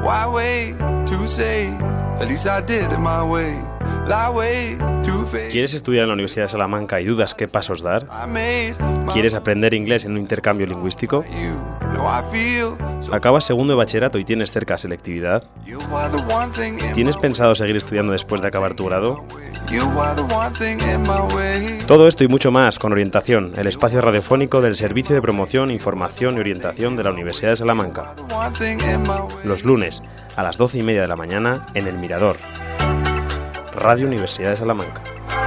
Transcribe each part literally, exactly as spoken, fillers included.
Why wait to say, at least I did it my way. Lie way to face. ¿Quieres estudiar en la Universidad de Salamanca y dudas qué pasos dar? ¿Quieres aprender inglés en un intercambio lingüístico? ¿Acabas segundo de bachillerato y tienes cerca selectividad? ¿Tienes pensado seguir estudiando después de acabar tu grado? Todo esto y mucho más con Orientación, el espacio radiofónico del Servicio de Promoción, Información y Orientación de la Universidad de Salamanca. Los lunes, a las doce y media de la mañana, en El Mirador. Radio Universidad de Salamanca.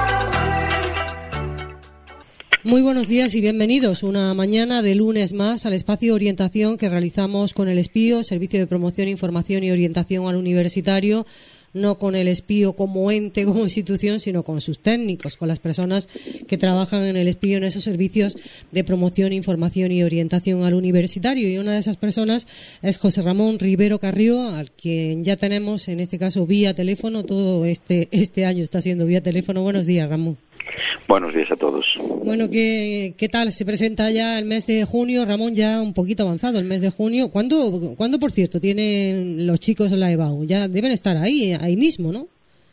Muy buenos días y bienvenidos una mañana de lunes más al espacio de orientación que realizamos con el Espío, Servicio de Promoción, Información y Orientación al Universitario, no con el Espío como ente, como institución, sino con sus técnicos, con las personas que trabajan en el Espío en esos servicios de promoción, información y orientación al universitario. Y una de esas personas es José Ramón Rivero Carrió, al quien ya tenemos, en este caso, vía teléfono. Todo este, este año está siendo vía teléfono. Buenos días, Ramón. Buenos días a todos. Bueno, ¿qué, qué tal? Se presenta ya el mes de junio, Ramón, ya un poquito avanzado el mes de junio. ¿Cuándo, ¿cuándo por cierto, tienen los chicos en la EBAU? Ya deben estar ahí, ahí mismo, ¿no?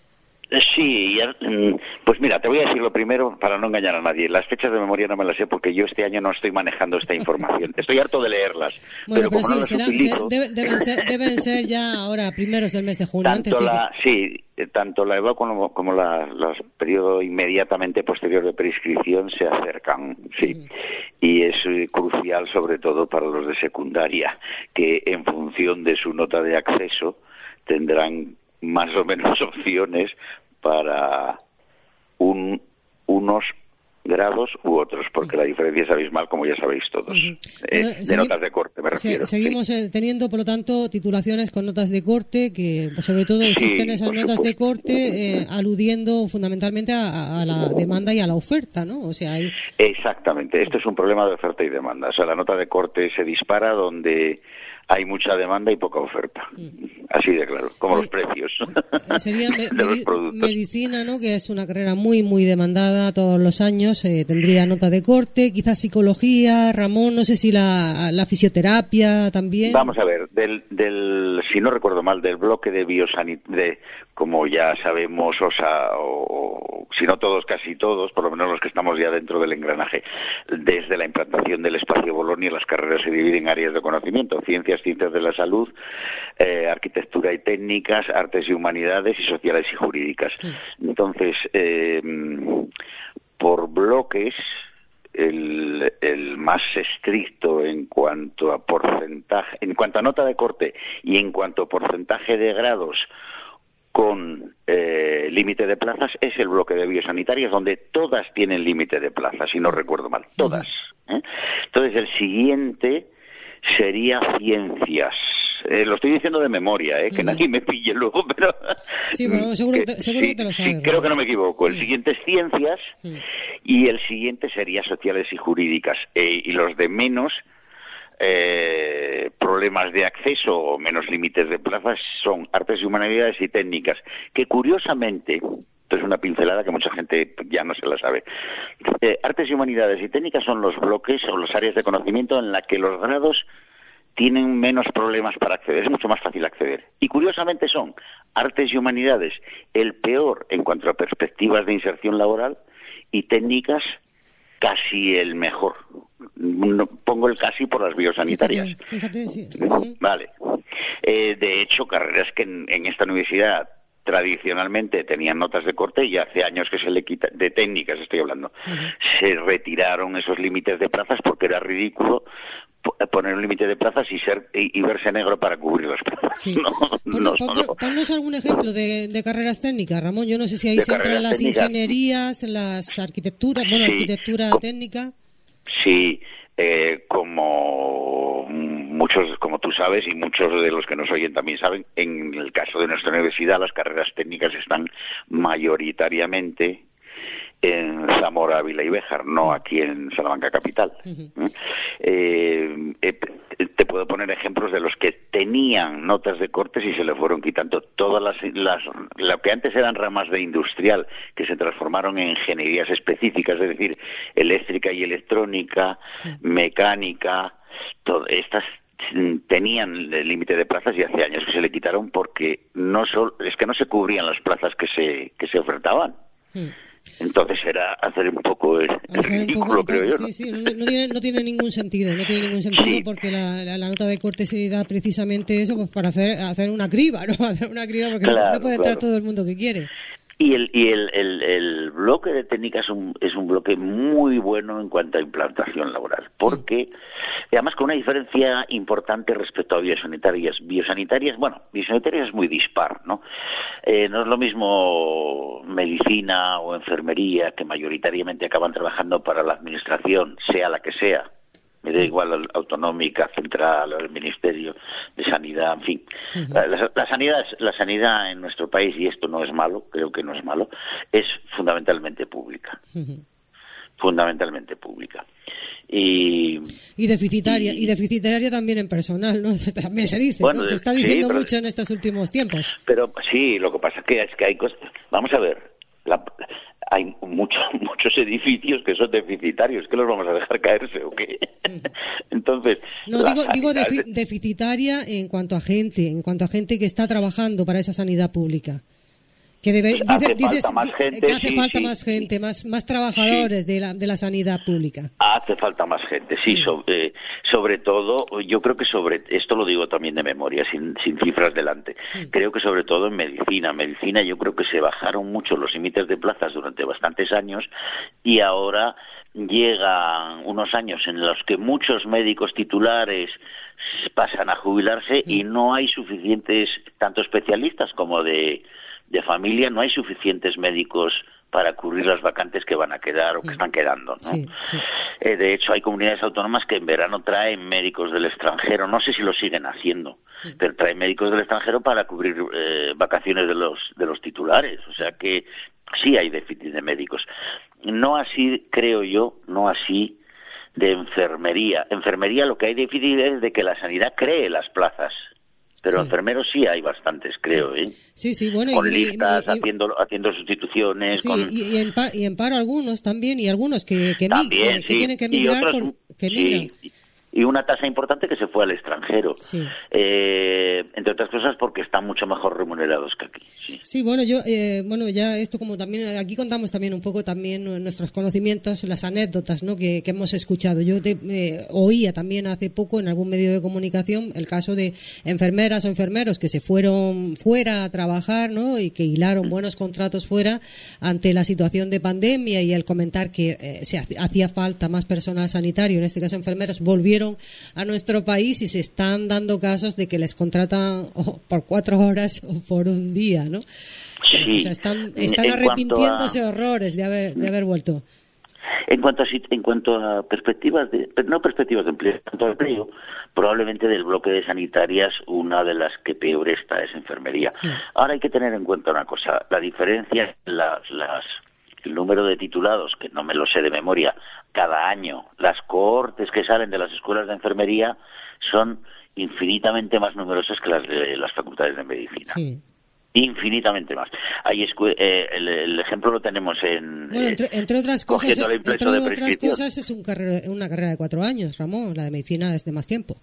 Sí, pues mira, te voy a decir lo primero para no engañar a nadie. Las fechas de memoria no me las sé porque yo este año no estoy manejando esta información. Estoy harto de leerlas. Bueno, pero, pero como sí, no las será, utilizo... debe, deben, ser, deben ser ya ahora primeros del mes de junio. Tanto antes de la, que... Sí, tanto la EBAU como, como la, los periodos inmediatamente posterior de prescripción se acercan, sí. Uh-huh. Y es eh, crucial sobre todo para los de secundaria, que en función de su nota de acceso tendrán más o menos opciones para un, unos grados u otros, porque la diferencia es abismal, como ya sabéis todos. Uh-huh. eh, bueno, de segui- notas de corte, me refiero. Se, seguimos sí. teniendo, por lo tanto, titulaciones con notas de corte, que pues, sobre todo existen sí, esas notas supuesto. de corte eh, aludiendo fundamentalmente a, a la demanda y a la oferta, ¿no? O sea, hay... Exactamente, esto es un problema de oferta y demanda. O sea, la nota de corte se dispara donde hay mucha demanda y poca oferta. Así de claro, como los precios sería me, de los productos. Medicina, ¿no? Que es una carrera muy, muy demandada todos los años. Eh, tendría nota de corte, quizás psicología, Ramón, no sé si la, la fisioterapia también. Vamos a ver, del, del si no recuerdo mal, del bloque de biosanidad, de, como ya sabemos, o sea, o, si no todos, casi todos, por lo menos los que estamos ya dentro del engranaje, desde la implantación del espacio Bolonia, las carreras se dividen en áreas de conocimiento: ciencias, ciencias de la salud, eh, arquitectura y técnicas, artes y humanidades y sociales y jurídicas. Entonces, eh, por bloques, el, el más estricto en cuanto a porcentaje, en cuanto a nota de corte y en cuanto a porcentaje de grados con eh, límite de plazas es el bloque de biosanitarias, donde todas tienen límite de plazas, si no recuerdo mal, todas. ¿eh? Entonces, el siguiente sería ciencias. Eh, lo estoy diciendo de memoria, eh, que uh-huh. nadie me pille luego, pero... Sí, bueno, seguro que, te, seguro sí, que te lo sabes. Sí, creo que no me equivoco. El uh-huh. siguiente es ciencias uh-huh. y el siguiente sería sociales y jurídicas. Eh, y los de menos eh, problemas de acceso o menos límites de plazas son artes y humanidades y técnicas, que curiosamente... Esto es una pincelada que mucha gente ya no se la sabe. Eh, artes y humanidades y técnicas son los bloques o las áreas de conocimiento en las que los grados tienen menos problemas para acceder. Es mucho más fácil acceder. Y curiosamente son artes y humanidades el peor en cuanto a perspectivas de inserción laboral y técnicas casi el mejor. No, pongo el casi por las biosanitarias. Fíjate, fíjate, sí. Vale. Eh, de hecho, carreras que en, en esta universidad tradicionalmente tenían notas de corte y hace años que se le quita, de técnicas estoy hablando, uh-huh. se retiraron esos límites de plazas porque era ridículo poner un límite de plazas y ser y, y verse negro para cubrir las plazas. Sí. No, Pon, no pon, solo... Ponnos algún ejemplo de, de carreras técnicas, Ramón. Yo no sé si ahí de se entran las técnicas. Ingenierías, las arquitecturas, bueno, sí. arquitectura Com- técnica. Sí, eh, como muchos, como tú sabes, y muchos de los que nos oyen también saben, en el caso de nuestra universidad las carreras técnicas están mayoritariamente en Zamora, Ávila y Béjar, no aquí en Salamanca capital. Uh-huh. Eh, eh, te puedo poner ejemplos de los que tenían notas de cortes y se le fueron quitando. Todas las, las lo que antes eran ramas de industrial, que se transformaron en ingenierías específicas, es decir, eléctrica y electrónica, uh-huh. mecánica, todo, estas tenían el límite de plazas y hace años que se le quitaron porque no solo, es que no se cubrían las plazas que se que se ofertaban. Mm. Entonces era hacer un poco el, el ridículo, un poco, creo yo, ¿no? Sí, sí, no, no, tiene, no tiene ningún sentido, no tiene ningún sentido sí. porque la, la, la nota de corte se da precisamente eso, pues para hacer hacer una criba, ¿no? Hacer una criba porque claro, no, no puede entrar claro. todo el mundo que quiere. Y el y el, el, el bloque de técnica es un, es un bloque muy bueno en cuanto a implantación laboral, porque además con una diferencia importante respecto a biosanitarias. Biosanitarias, bueno, biosanitarias es muy dispar, ¿no? Eh, no es lo mismo medicina o enfermería, que mayoritariamente acaban trabajando para la administración, sea la que sea. Me da igual autonómica, central, el Ministerio de Sanidad, en fin. Uh-huh. La, la, la sanidad, la sanidad en nuestro país, y esto no es malo, creo que no es malo, es fundamentalmente pública. Uh-huh. Fundamentalmente pública. Y, y deficitaria, y, y deficitaria también en personal, ¿no? También se dice, bueno, ¿no? Se está diciendo sí, pero, mucho en estos últimos tiempos. Pero sí, lo que pasa es que, es que hay cosas... Vamos a ver, la... hay muchos muchos edificios que son deficitarios, ¿que los vamos a dejar caerse o qué? Entonces, no digo, digo defi- deficitaria en cuanto a gente, en cuanto a gente que está trabajando para esa sanidad pública. Que debe, pues hace dice, falta dices, más gente, que hace sí, falta sí. más gente, más más trabajadores sí. de la de la sanidad pública. Hace falta más gente, sí, sí. Sobre, eh, sobre todo, yo creo que sobre, esto lo digo también de memoria, sin, sin cifras delante, sí. Creo que sobre todo en medicina, medicina yo creo que se bajaron mucho los límites de plazas durante bastantes años y ahora llegan unos años en los que muchos médicos titulares pasan a jubilarse sí. y no hay suficientes, tanto especialistas como de de familia, no hay suficientes médicos para cubrir las vacantes que van a quedar o que están quedando, ¿no? Sí, sí. Eh, de hecho, hay comunidades autónomas que en verano traen médicos del extranjero, no sé si lo siguen haciendo, sí. pero traen médicos del extranjero para cubrir eh, vacaciones de los de los titulares, o sea que sí hay déficit de médicos. No así, creo yo, no así de enfermería. Enfermería lo que hay déficit es de que la sanidad cree las plazas. Pero sí. enfermeros sí hay bastantes, creo, ¿eh? Sí, sí, bueno. Con y, listas, y, y, haciendo haciendo sustituciones. Sí, con... y, y, en pa, y en paro algunos también, y algunos que, que, también, que, sí. que tienen que migrar, otros, por, que migran. Sí. Y una tasa importante que se fue al extranjero. Sí. Eh, entre otras cosas porque están mucho mejor remunerados que aquí. Sí, sí bueno, yo, eh, bueno, ya esto como también, aquí contamos también un poco también nuestros conocimientos, las anécdotas, ¿no? que, que hemos escuchado. Yo te, eh, oía también hace poco en algún medio de comunicación el caso de enfermeras o enfermeros que se fueron fuera a trabajar, ¿no? Y que hilaron buenos contratos fuera ante la situación de pandemia y el comentar que eh, se hacía falta más personal sanitario, en este caso enfermeros, volvieron a nuestro país y se están dando casos de que les contratan oh, por cuatro horas o por un día, ¿no? Sí. O sea, están, están arrepintiéndose a... horrores de haber de haber vuelto. En cuanto a en cuanto a perspectivas de no perspectivas de empleo, en cuanto a empleo, probablemente del bloque de sanitarias una de las que peor está es enfermería. Sí. Ahora hay que tener en cuenta una cosa, la diferencia las las el número de titulados, que no me lo sé de memoria, cada año, las cohortes que salen de las escuelas de enfermería son infinitamente más numerosas que las de las facultades de medicina. Sí. Infinitamente más. Hay escu- eh, el, el ejemplo lo tenemos en... Bueno, entre, entre otras cosas, entre otras cosas es un carrera, una carrera de cuatro años, Ramón. La de medicina es de más tiempo.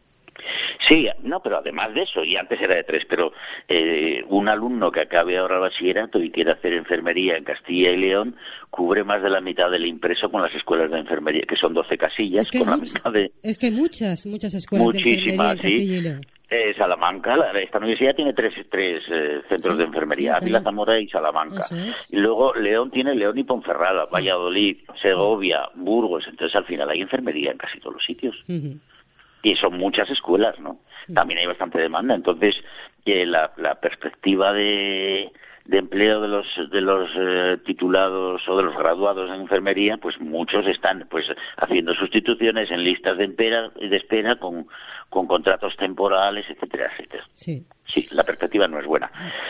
Sí, no, pero además de eso, y antes era de tres, pero eh, un alumno que acabe ahora el bachillerato y quiere hacer enfermería en Castilla y León cubre más de la mitad del impreso con las escuelas de enfermería, que son doce casillas, es que con la much- mitad de... Es que hay muchas, muchas escuelas Muchísimas, de enfermería en Castilla sí. y León. Eh, Salamanca, la, esta universidad tiene tres, tres eh, centros sí, de enfermería, sí, Ávila, Zamora y Salamanca. Es. Y luego León tiene León y Ponferrada, Valladolid, Segovia, Burgos, entonces al final hay enfermería en casi todos los sitios. Uh-huh. Y son muchas escuelas, ¿no? También hay bastante demanda, entonces eh, la, la perspectiva de, de empleo de los de los eh, titulados o de los graduados en enfermería, pues muchos están pues haciendo sustituciones en listas de espera, de espera con, con contratos temporales, etcétera, etcétera. Sí. Sí, la perspectiva no es buena.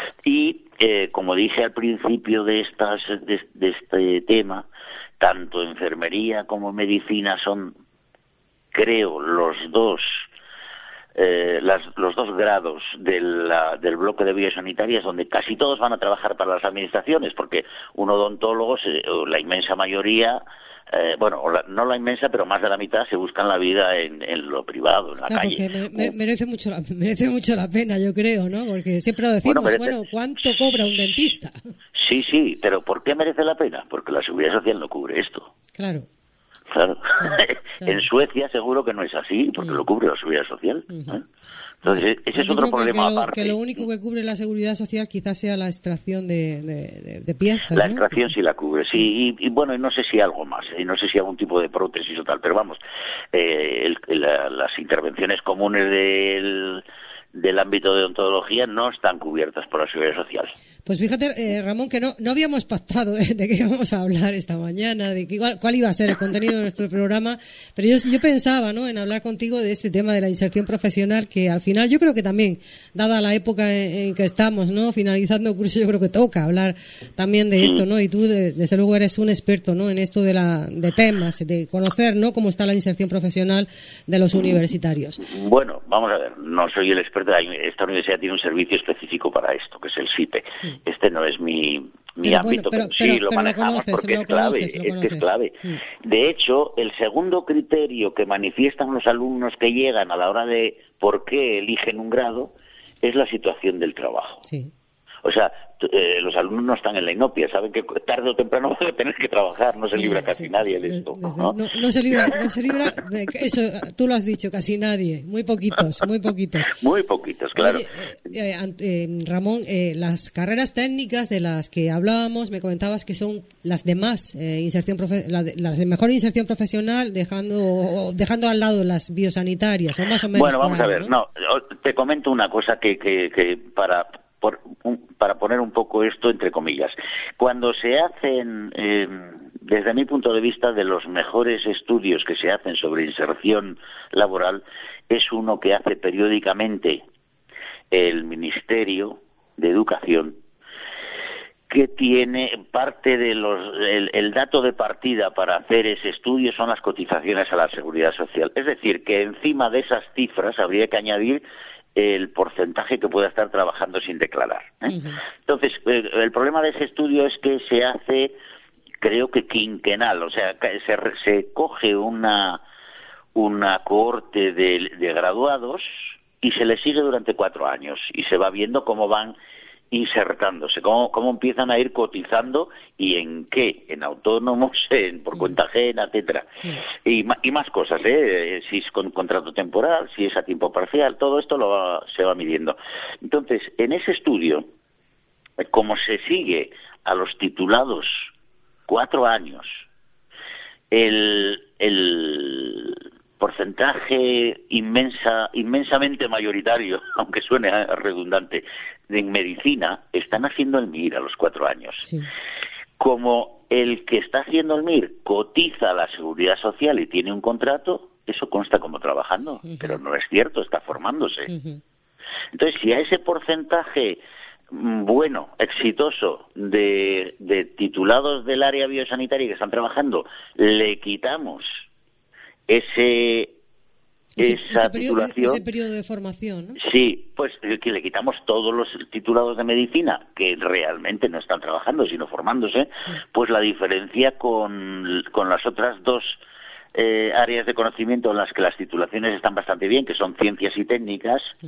Y eh, como dije al principio de estas de, de este tema, tanto enfermería como medicina son, creo, los dos eh, las, los dos grados de la, del bloque de biosanitarias donde casi todos van a trabajar para las administraciones, porque un odontólogo, se, la inmensa mayoría, eh, bueno, la, no la inmensa, pero más de la mitad se buscan la vida en, en lo privado, en la claro, calle. Porque me, me, merece mucho la, merece mucho la pena, yo creo, ¿no? Porque siempre lo decimos, bueno, merece... bueno, ¿cuánto cobra un dentista? Sí, sí, pero ¿por qué merece la pena? Porque la seguridad social no cubre esto. Claro. Claro. claro, claro. En Suecia seguro que no es así, porque mm. lo cubre la seguridad social. Uh-huh. ¿eh? Entonces, ese es Yo otro creo problema que lo, aparte. Que lo único que cubre la seguridad social quizás sea la extracción de, de, de, de piezas. La ¿no? extracción sí la cubre, sí, y, y bueno, y no sé si algo más, y no sé si algún tipo de prótesis o tal, pero vamos, eh, el, la, las intervenciones comunes del... del ámbito de odontología no están cubiertas por la seguridad social. Pues fíjate, eh, Ramón, que no, no habíamos pactado ¿eh? de qué íbamos a hablar esta mañana, de que, cuál, cuál iba a ser el contenido de nuestro programa, pero yo, yo pensaba ¿no? en hablar contigo de este tema de la inserción profesional, que al final yo creo que también, dada la época en, en que estamos, no finalizando el curso, yo creo que toca hablar también de esto, ¿no? Y tú, de, desde luego, eres un experto ¿no? en esto de, la, de temas, de conocer ¿no? cómo está la inserción profesional de los universitarios. Bueno, vamos a ver, no soy el experto. Esta universidad tiene un servicio específico para esto, que es el S I P E. Sí. Este no es mi, mi pero ámbito, bueno, pero, pero sí pero, lo pero manejamos lo conoces, porque lo es clave, conoces, es que es clave. Sí. De hecho, el segundo criterio que manifiestan los alumnos que llegan a la hora de por qué eligen un grado es la situación del trabajo. Sí. O sea, eh, los alumnos no están en la inopia, saben que tarde o temprano van a tener que trabajar, no se sí, libra casi sí, nadie de esto. Desde, ¿no? No, no se libra, no se libra, eso tú lo has dicho, casi nadie, muy poquitos, muy poquitos. Muy poquitos, claro. Oye, eh, eh, Ramón, eh, las carreras técnicas de las que hablábamos, me comentabas que son las de más eh, inserción, profe- la de, las de mejor inserción profesional, dejando dejando al lado las biosanitarias, o más o menos. Bueno, vamos ahí, a ver, ¿no? no, te comento una cosa que, que, que para Por, un, para poner un poco esto entre comillas. Cuando se hacen, eh, desde mi punto de vista, de los mejores estudios que se hacen sobre inserción laboral, es uno que hace periódicamente el Ministerio de Educación, que tiene parte de los, el, el dato de partida para hacer ese estudio son las cotizaciones a la Seguridad Social. Es decir, que encima de esas cifras habría que añadir el porcentaje que pueda estar trabajando sin declarar. ¿eh? Uh-huh. Entonces, el, el problema de ese estudio es que se hace, creo que quinquenal, o sea, se, se coge una, una cohorte de, de graduados y se les sigue durante cuatro años y se va viendo cómo van insertándose, cómo, cómo empiezan a ir cotizando y en qué, en autónomos, en por cuenta ajena, etcétera, y, y más cosas, ¿eh? Si es con contrato temporal, si es a tiempo parcial, todo esto lo va, se va midiendo. Entonces, en ese estudio, como se sigue a los titulados cuatro años, el, el porcentaje inmensa, inmensamente mayoritario, aunque suene redundante, en medicina, están haciendo el M I R a los cuatro años. Sí. Como el que está haciendo el M I R cotiza a la Seguridad Social y tiene un contrato, eso consta como trabajando, uh-huh. pero no es cierto, está formándose. Uh-huh. Entonces, si a ese porcentaje bueno, exitoso de, de titulados del área biosanitaria que están trabajando, le quitamos ese ese, esa ese periodo, titulación, ese periodo de formación, ¿no? Sí, pues que le quitamos todos los titulados de medicina que realmente no están trabajando sino formándose, sí. Pues la diferencia con, con las otras dos eh, áreas de conocimiento en las que las titulaciones están bastante bien, que son ciencias y técnicas, sí.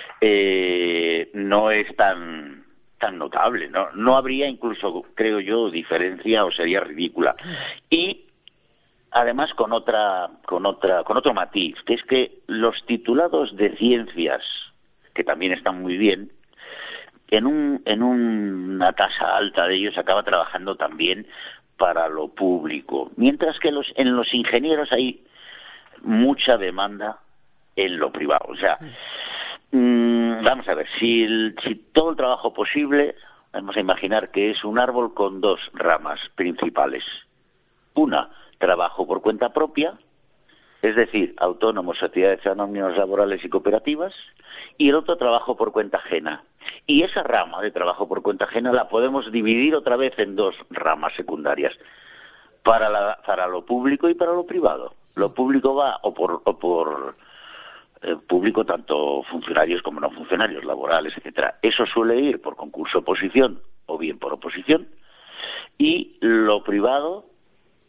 eh, no es tan tan notable, no no habría incluso, creo yo, diferencia o sería ridícula. Sí. Y además con otra con otra con otro matiz, que es que los titulados de ciencias, que también están muy bien, en un en una tasa alta de ellos acaba trabajando también para lo público, mientras que los en los ingenieros hay mucha demanda en lo privado. O sea, mmm, vamos a ver, si el, si todo el trabajo posible, vamos a imaginar que es un árbol con dos ramas principales. Una, trabajo por cuenta propia, es decir, autónomos, sociedades anónimas laborales y cooperativas, y el otro, trabajo por cuenta ajena. Y esa rama de trabajo por cuenta ajena la podemos dividir otra vez en dos ramas secundarias, para, la, para lo público y para lo privado. Lo público va o por, o por eh, público, tanto funcionarios como no funcionarios, laborales, etcétera. Eso suele ir por concurso oposición o bien por oposición, y lo privado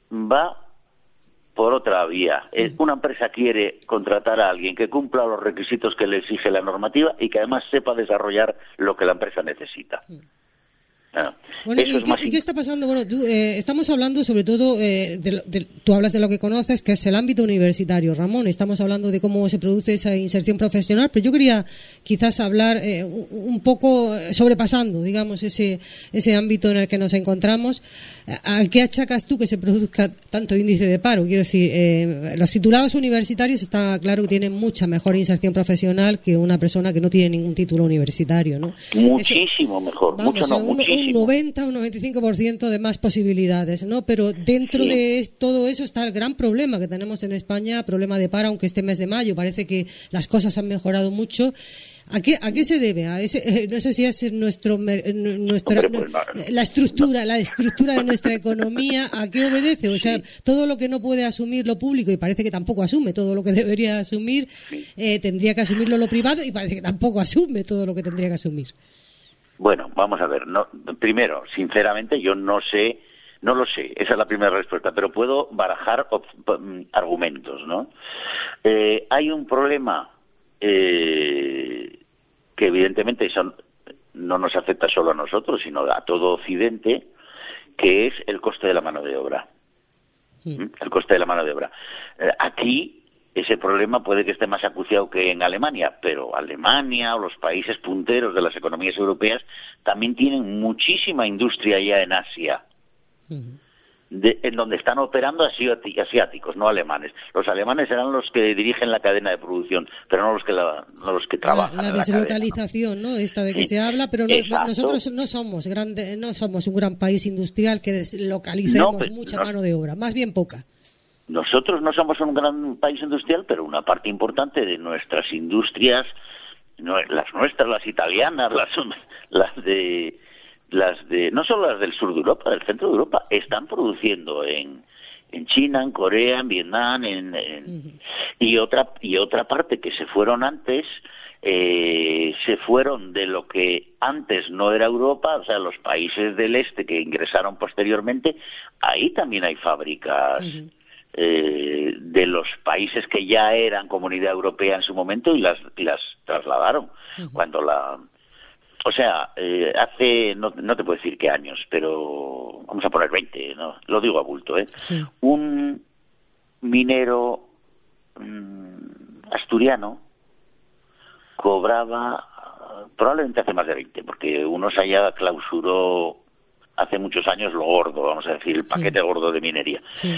va por otra vía. Una empresa quiere contratar a alguien que cumpla los requisitos que le exige la normativa y que además sepa desarrollar lo que la empresa necesita. Bueno, bueno ¿y, qué, ¿y qué está pasando? Bueno, tú, eh, estamos hablando sobre todo, eh, de, de, tú hablas de lo que conoces, que es el ámbito universitario, Ramón. Estamos hablando de cómo se produce esa inserción profesional, pero yo quería quizás hablar eh, un, un poco sobrepasando, digamos, ese ese ámbito en el que nos encontramos. ¿A qué achacas tú que se produzca tanto índice de paro? Quiero decir, eh, los titulados universitarios está claro que tienen mucha mejor inserción profesional que una persona que no tiene ningún título universitario, ¿no? Muchísimo Eso, mejor, vamos, mucho no, un, muchísimo. Un noventa, un noventa y cinco por ciento de más posibilidades, ¿no? Pero dentro sí. de todo eso está el gran problema que tenemos en España, problema de paro, aunque este mes de mayo parece que las cosas han mejorado mucho. ¿A qué, ¿A qué se debe? ¿A ese, eh, no sé si es nuestro, nuestra, Hombre, pues, no, no. la estructura, la estructura de nuestra economía, ¿a qué obedece? O sea, sí. todo lo que no puede asumir lo público, y parece que tampoco asume todo lo que debería asumir, sí. eh, tendría que asumirlo lo privado, y parece que tampoco asume todo lo que tendría que asumir. Bueno, vamos a ver. No, primero, sinceramente, yo no sé, no lo sé. Esa es la primera respuesta, pero puedo barajar op, argumentos, ¿no? Eh, hay un problema eh, que evidentemente son, no nos afecta solo a nosotros, sino a todo Occidente, que es el coste de la mano de obra. Sí. El coste de la mano de obra. Eh, aquí ese problema puede que esté más acuciado que en Alemania, pero Alemania o los países punteros de las economías europeas también tienen muchísima industria ya en Asia. Uh-huh. De, en donde están operando asiáticos, no alemanes. Los alemanes serán los que dirigen la cadena de producción, pero no los que la, no los que trabajan. La, la en la deslocalización, cadena, ¿no? Esta de que sí. se habla, pero no, nosotros no somos grande, no somos un gran país industrial que deslocalicemos no, pero, mucha no, mano de obra, más bien poca. Nosotros no somos un gran país industrial, pero una parte importante de nuestras industrias, no, las nuestras, las italianas, las, las de las de no solo las del sur de Europa, del centro de Europa, están produciendo en en China, en Corea, en Vietnam, en, en uh-huh. y otra y otra parte que se fueron antes, eh, se fueron de lo que antes no era Europa, o sea, los países del este que ingresaron posteriormente, ahí también hay fábricas. Uh-huh. Eh, de los países que ya eran Comunidad Europea en su momento y las, y las trasladaron. Uh-huh. Cuando la... O sea, eh, hace, no, no te puedo decir qué años, pero vamos a poner veinte, ¿no? Lo digo a bulto, ¿eh? Sí. Un minero mmm, asturiano cobraba, probablemente hace más de veinte, porque uno se allá clausuró hace muchos años lo gordo, vamos a decir, el paquete sí. gordo de minería. Sí.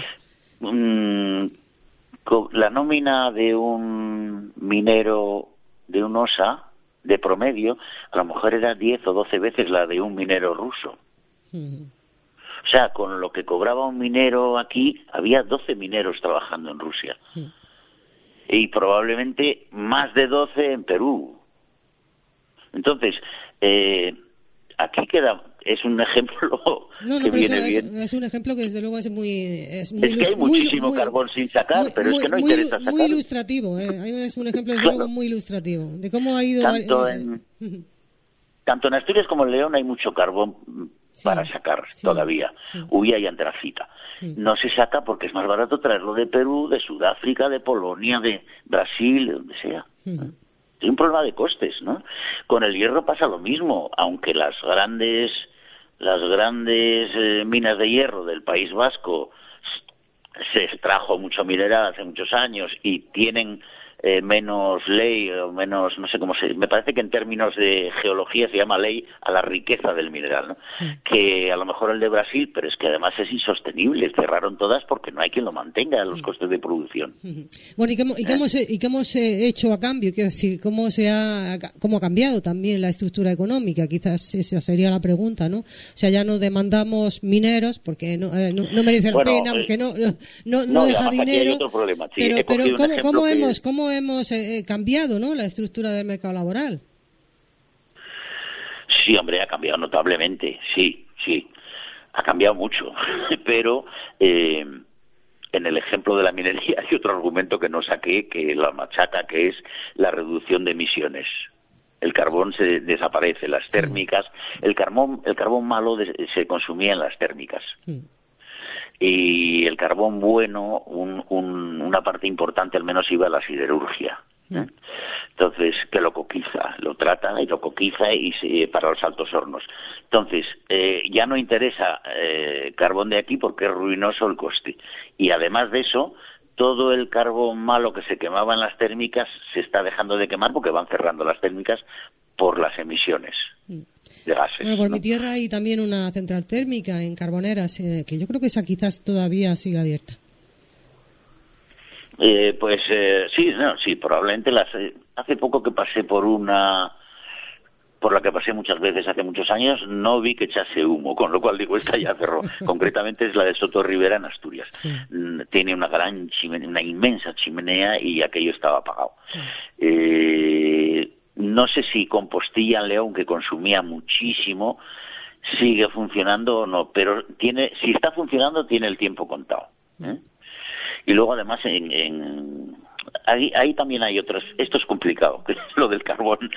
La nómina de un minero de un O S A de promedio a lo mejor era diez o doce veces la de un minero ruso. Mm. O sea, con lo que cobraba un minero aquí había doce mineros trabajando en Rusia. Mm. Y probablemente más de doce en Perú. Entonces, eh, aquí queda... Es un ejemplo no, no, que viene es, bien. Es un ejemplo que desde luego es muy... Es, muy es que hay muchísimo muy, carbón sin sacar, muy, pero es que no muy, interesa sacar. Muy ilustrativo, ¿eh? Es un ejemplo desde luego muy ilustrativo de cómo ha ido... Tanto en, tanto en Asturias como en León hay mucho carbón sí, para sacar sí, todavía. Sí. Huía y antracita. Sí. No se saca porque es más barato traerlo de Perú, de Sudáfrica, de Polonia, de Brasil, de donde sea. Sí. Es un problema de costes, ¿no? Con el hierro pasa lo mismo, aunque las grandes las grandes eh, minas de hierro del País Vasco se extrajo mucho mineral hace muchos años y tienen eh, menos ley o menos, no sé cómo se... Me parece que en términos de geología se llama ley a la riqueza del mineral, ¿no? Sí. Que a lo mejor el de Brasil, pero es que además es insostenible. Cerraron todas porque no hay quien lo mantenga, los costes de producción. Bueno, ¿y qué, y qué, ¿Eh? hemos, y qué hemos hecho a cambio? Quiero decir, ¿cómo, se ha, ¿cómo ha cambiado también la estructura económica? Quizás esa sería la pregunta, ¿no? O sea, ya no demandamos mineros porque no, eh, no, no merece la bueno, pena, porque no, no, no, no deja dinero. Hay otro problema. Sí, pero pero ¿cómo, cómo que... hemos... ¿cómo hemos eh, cambiado, ¿no?, la estructura del mercado laboral? Sí, hombre, ha cambiado notablemente, sí, sí, ha cambiado mucho, pero eh, en el ejemplo de la minería hay otro argumento que no saqué, que la machaca, que es la reducción de emisiones. El carbón se desaparece, las térmicas, sí. el carbón, el carbón malo de, se consumía en las térmicas. Sí. y el carbón bueno, un, un, una parte importante al menos iba a la siderurgia. ¿eh? Entonces, que lo coquiza, lo trata y lo coquiza y se, para los altos hornos. Entonces, eh, ya no interesa eh, carbón de aquí porque es ruinoso el coste. Y además de eso, todo el carbón malo que se quemaba en las térmicas se está dejando de quemar porque van cerrando las térmicas por las emisiones de gases. Bueno, por ¿no? mi tierra hay también una central térmica en Carboneras, eh, que yo creo que esa quizás todavía sigue abierta. Eh, pues eh, sí, no, sí, probablemente las, eh, hace poco que pasé por una, por la que pasé muchas veces hace muchos años, no vi que echase humo, con lo cual digo, esta ya cerró. Concretamente es la de Soto Rivera en Asturias. Sí. Tiene una gran chimenea, una inmensa chimenea y aquello estaba apagado. Sí. Eh, no sé si Compostilla en León, que consumía muchísimo, sigue funcionando o no, pero tiene, si está funcionando tiene el tiempo contado. ¿eh? Y luego además en, en ahí, ahí también hay otros, esto es complicado, que es lo del carbón,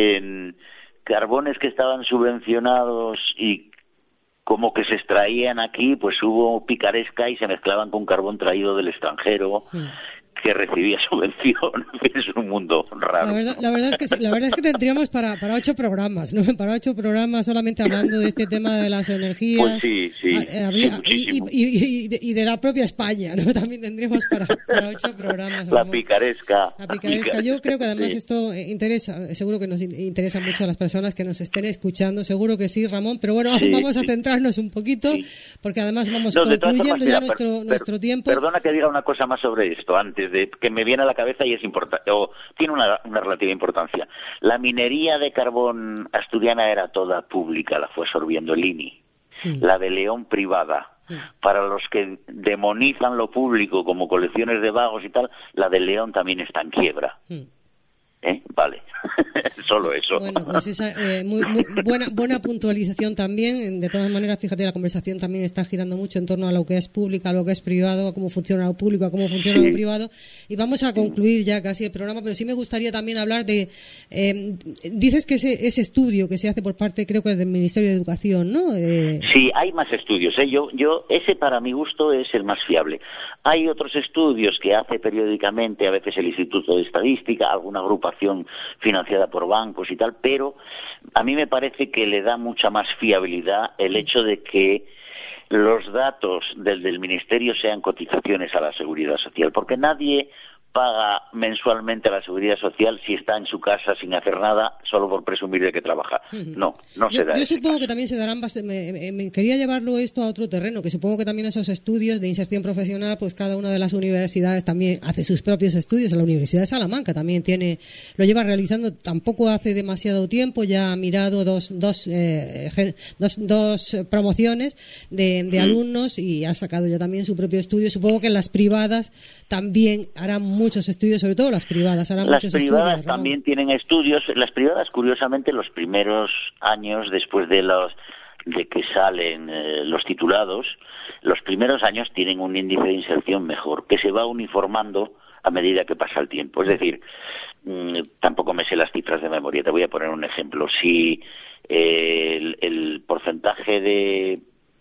en carbones que estaban subvencionados y como que se extraían aquí, pues hubo picaresca y se mezclaban con carbón traído del extranjero, sí. que recibía subvención. Es un mundo raro. La verdad, la verdad es que la verdad es que tendríamos para para ocho programas, ¿no? Para ocho programas solamente hablando de este tema de las energías. Pues sí, sí. Habría, sí y, y, y, y de la propia España, ¿no? También tendríamos para, para ocho programas. La picaresca. La picaresca. Yo creo que además sí. esto interesa, seguro que nos interesa mucho a las personas que nos estén escuchando. Seguro que sí, Ramón. Pero bueno, sí, vamos sí. a centrarnos un poquito, sí. porque además vamos no, concluyendo formas, ya mira, nuestro, per, nuestro tiempo. Perdona que diga una cosa más sobre esto antes de que me viene a la cabeza y es importante, o tiene una, una relativa importancia. La minería de carbón asturiana era toda pública, la fue absorbiendo el I N I. Sí. La de León privada. Sí. Para los que demonizan lo público como colecciones de vagos y tal, la de León también está en quiebra. Sí. ¿Eh? Vale, solo eso. Bueno, pues esa eh, muy, muy buena buena puntualización también. De todas maneras, fíjate, la conversación también está girando mucho en torno a lo que es público, a lo que es privado, a cómo funciona lo público, a cómo funciona sí. lo privado. Y vamos a concluir ya casi el programa, pero sí me gustaría también hablar de... Eh, dices que ese, ese estudio que se hace por parte, creo que es del Ministerio de Educación, ¿no? Eh... Sí, hay más estudios. ¿eh? Yo, yo ese para mi gusto es el más fiable. Hay otros estudios que hace periódicamente, a veces el Instituto de Estadística, alguna agrupación financiada por bancos y tal, pero a mí me parece que le da mucha más fiabilidad el hecho de que los datos del, del Ministerio sean cotizaciones a la Seguridad Social, porque nadie paga mensualmente a la Seguridad Social si está en su casa sin hacer nada solo por presumir de que trabaja. No, no yo, se da. Yo supongo que también se darán bastante, me, me quería llevarlo esto a otro terreno, que supongo que también esos estudios de inserción profesional, pues cada una de las universidades también hace sus propios estudios. La Universidad de Salamanca también tiene, lo lleva realizando tampoco hace demasiado tiempo, ya ha mirado dos dos eh, dos, dos promociones de, de mm. alumnos y ha sacado ya también su propio estudio. Supongo que las privadas también harán muchos estudios, sobre todo las privadas. Harán las muchos privadas estudios, también ¿no? tienen estudios. Las privadas, curiosamente, los primeros años después de los de que salen eh, los titulados, los primeros años tienen un índice de inserción mejor, que se va uniformando a medida que pasa el tiempo. Es decir, mmm, tampoco me sé las cifras de memoria. Te voy a poner un ejemplo. Si eh, el, el porcentaje de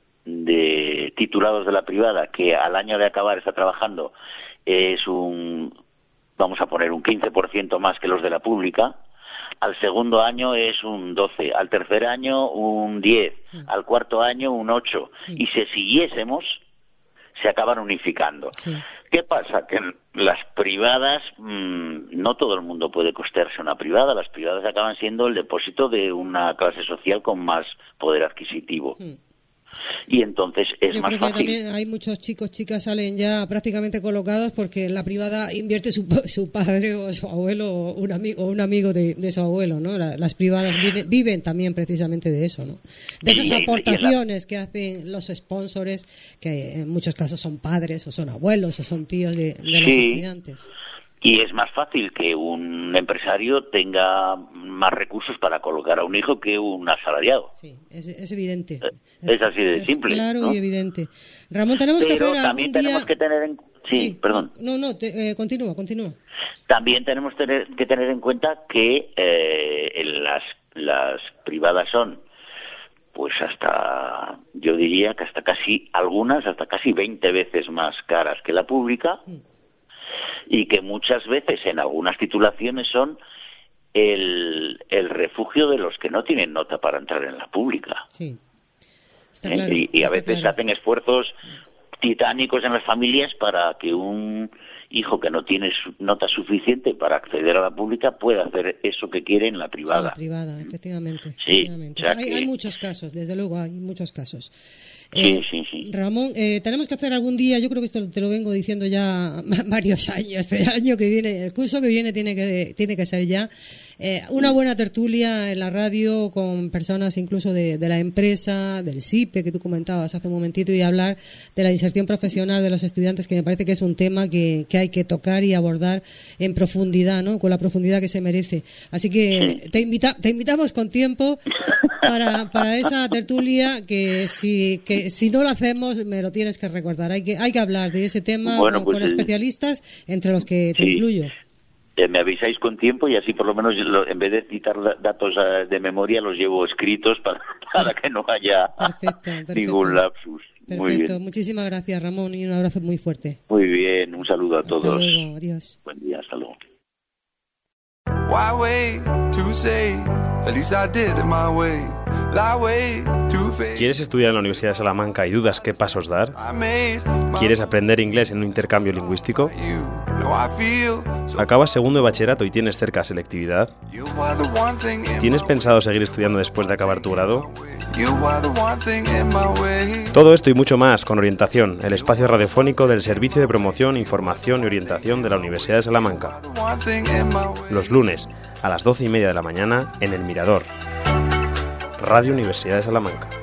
de titulados de la privada que al año de acabar está trabajando es un, vamos a poner un quince por ciento más que los de la pública, al segundo año es un doce, al tercer año un diez, al cuarto año un ocho, y si siguiésemos se acaban unificando. Sí. ¿Qué pasa? Que en las privadas, mmm, no todo el mundo puede costearse una privada, las privadas acaban siendo el depósito de una clase social con más poder adquisitivo. Sí. Y entonces es Yo más creo que fácil. También hay muchos chicos, chicas salen ya prácticamente colocados porque en la privada invierte su, su padre o su abuelo o un amigo o un amigo de, de su abuelo, ¿no? La, las privadas viven, viven también precisamente de eso, ¿no? De esas y, aportaciones y la... que hacen los sponsors, que en muchos casos son padres o son abuelos o son tíos de, de sí. los estudiantes. Y es más fácil que un empresario tenga más recursos para colocar a un hijo que un asalariado. Sí, es, es evidente. Es, es así de es simple. Claro, ¿no? y evidente. Ramón, tenemos Pero que hacer también algún tenemos día... que tener en sí, sí perdón. No, no, te, eh, continúa, continúa. También tenemos tener, que tener en cuenta que eh, en las las privadas son pues hasta, yo diría que hasta casi, algunas hasta casi veinte veces más caras que la pública, y que muchas veces en algunas titulaciones son el, el refugio de los que no tienen nota para entrar en la pública. Sí. Está ¿Eh? claro, y, y a veces claro. se hacen esfuerzos titánicos en las familias para que un hijo que no tiene su nota suficiente para acceder a la pública pueda hacer eso que quiere en la privada. La privada, efectivamente. Sí, efectivamente. O sea hay, que... hay muchos casos, desde luego, hay muchos casos. Sí, eh, sí, sí. Ramón, eh, tenemos que hacer algún día, yo creo que esto te lo vengo diciendo ya varios años, pero el año que viene, el curso que viene tiene que tiene que ser ya eh, una buena tertulia en la radio con personas incluso de, de la empresa, del S I P E que tú comentabas hace un momentito, y hablar de la inserción profesional de los estudiantes, que me parece que es un tema que, que hay que tocar y abordar en profundidad, ¿no? Con la profundidad que se merece. Así que te invita, te invitamos con tiempo para, para esa tertulia que si que si no lo hacemos me lo tienes que recordar. Hay que hay que hablar de ese tema bueno, con, pues, con especialistas, entre los que te sí. incluyo. Eh, me avisáis con tiempo y así por lo menos lo, en vez de citar datos uh, de memoria los llevo escritos para, para que no haya perfecto, perfecto. ningún lapsus. Perfecto. Muy bien. Muchísimas gracias, Ramón, y un abrazo muy fuerte. Muy bien, un saludo a hasta todos. Luego, adiós. Buen día, hasta luego. Why wait to say, at least I did it my way. Lie way to face. ¿Quieres estudiar en la Universidad de Salamanca y dudas qué pasos dar? ¿Quieres aprender inglés en un intercambio lingüístico? ¿Acabas segundo de bachillerato y tienes cerca selectividad? ¿Tienes pensado seguir estudiando después de acabar tu grado? Todo esto y mucho más con Orientación, el espacio radiofónico del Servicio de Promoción, Información y Orientación de la Universidad de Salamanca. Los lunes a las doce y media de la mañana en El Mirador. Radio Universidad de Salamanca.